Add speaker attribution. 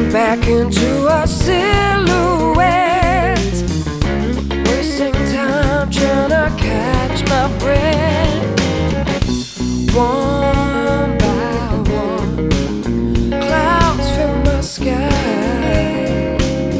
Speaker 1: back into a silhouette, wasting time trying to catch my breath. One